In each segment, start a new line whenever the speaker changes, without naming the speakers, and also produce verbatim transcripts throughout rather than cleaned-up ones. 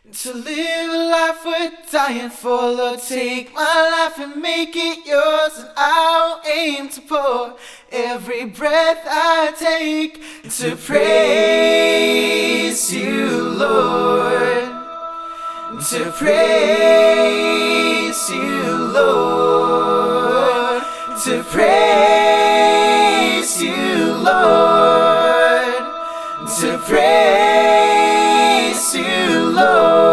To live a life worth dying for, Lord, take my life and make it yours. And I'll aim to pour every breath I take to praise you, Lord. To praise you, Lord. To praise you, Lord. To praise you, Lord.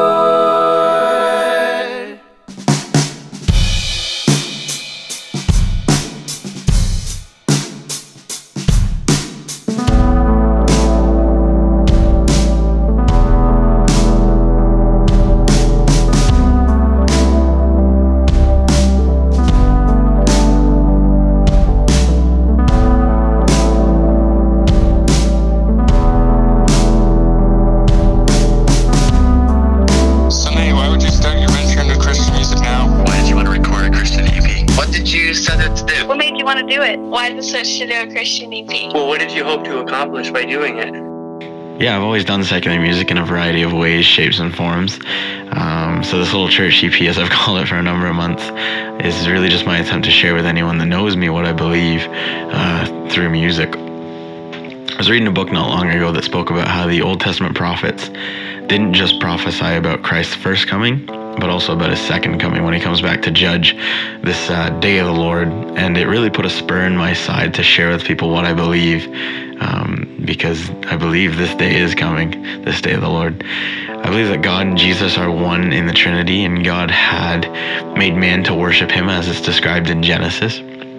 What made you want to do it? Why the switch to do a Christian E P?
Well, what did you hope to accomplish by doing it?
Yeah, I've always done secular music in a variety of ways, shapes, and forms. Um, so this little church E P, as I've called it for a number of months, is really just my attempt to share with anyone that knows me what I believe uh, through music. I was reading a book not long ago that spoke about how the Old Testament prophets didn't just prophesy about Christ's first coming, but also about his second coming when he comes back to judge this uh, day of the Lord. And it really put a spur in my side to share with people what I believe, um, because I believe this day is coming, this day of the Lord. I believe that God and Jesus are one in the Trinity, and God had made man to worship him as it's described in Genesis.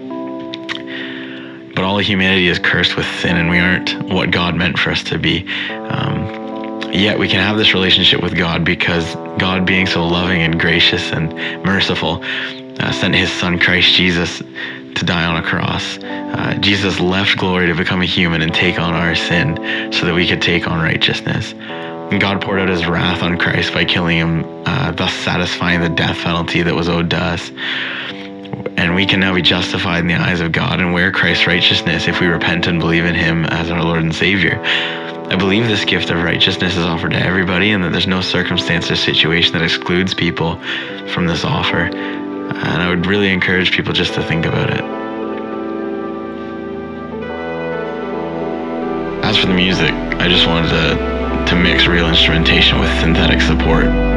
But all of humanity is cursed with sin, and we aren't what God meant for us to be. Um, Yet we can have this relationship with God because God, being so loving and gracious and merciful, uh, sent his son Christ Jesus to die on a cross. Uh, Jesus left glory to become a human and take on our sin so that we could take on righteousness. And God poured out his wrath on Christ by killing him, uh, thus satisfying the death penalty that was owed to us. And we can now be justified in the eyes of God and wear Christ's righteousness if we repent and believe in him as our Lord and Savior. I believe this gift of righteousness is offered to everybody, and that there's no circumstance or situation that excludes people from this offer. And I would really encourage people just to think about it. As for the music, I just wanted to, to mix real instrumentation with synthetic support.